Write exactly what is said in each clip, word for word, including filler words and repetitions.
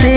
जाते।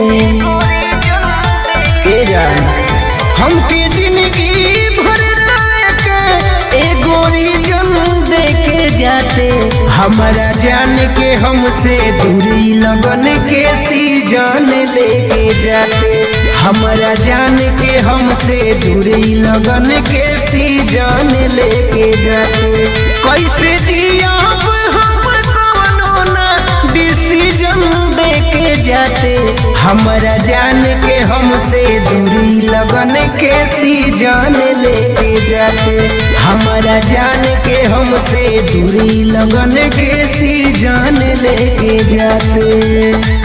ए जान हमके जिंदगी भर के एगो रीजन दे के जाते। हमारा जान के हमसे दूरी लगन के सीजन लेके जाते। हमारा जान के हमसे दूरी लगन के सीजन लेके जाते। कैसे जियाब हम कवनो ना डिसीजन देके जाते। हमारा जान के हमसे दूरी लगन के सीजन लेके जाते। हमारा जान के हमसे दूरी लगन के सीजन लेके जाते।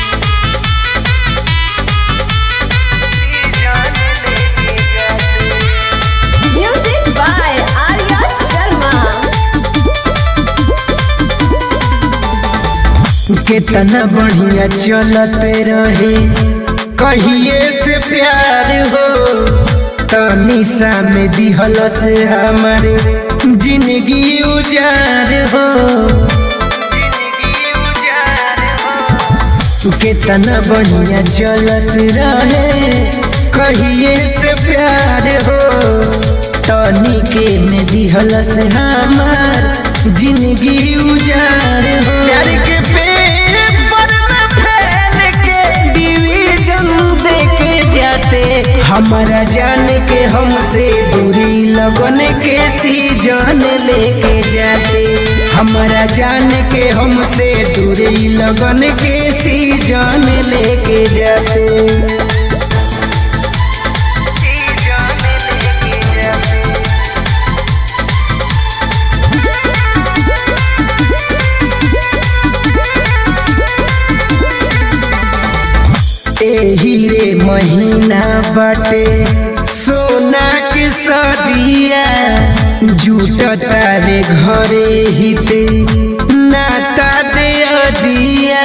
कितना बढ़िया चलते रहे कहिए से प्यार हो। तनिसा में दिहल से हमारे जिंदगी उजार हो। कितना बढ़िया चलत रहे कहिए से प्यार हो। तनिके में दिहल से हमार जिंदगी उजार हो। प्यार के हमारा जान के हमसे दूरी लगन के सीजन लेके जाते। हमारा जान के हमसे दूरी लगन के सीजन लेके जाते। एही रे महीना बाटे सोना के सदिया। जुटता रे घरे हिते नाता दे दिया।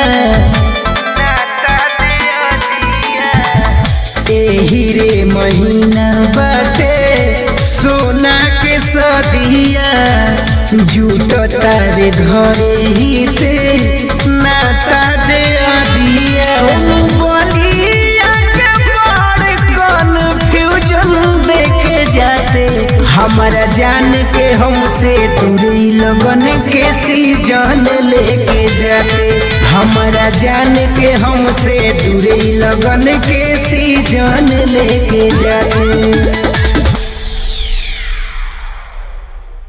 एही रे महीना बाटे सोना के सदिया। जुटता रे घरे हिते नाता दे दिया। हमारा जान के हमसे दूरी लगन के सीजन लेके जाते। हमारा जान के हमसे दूरी लगन के सीजन लेके जाते।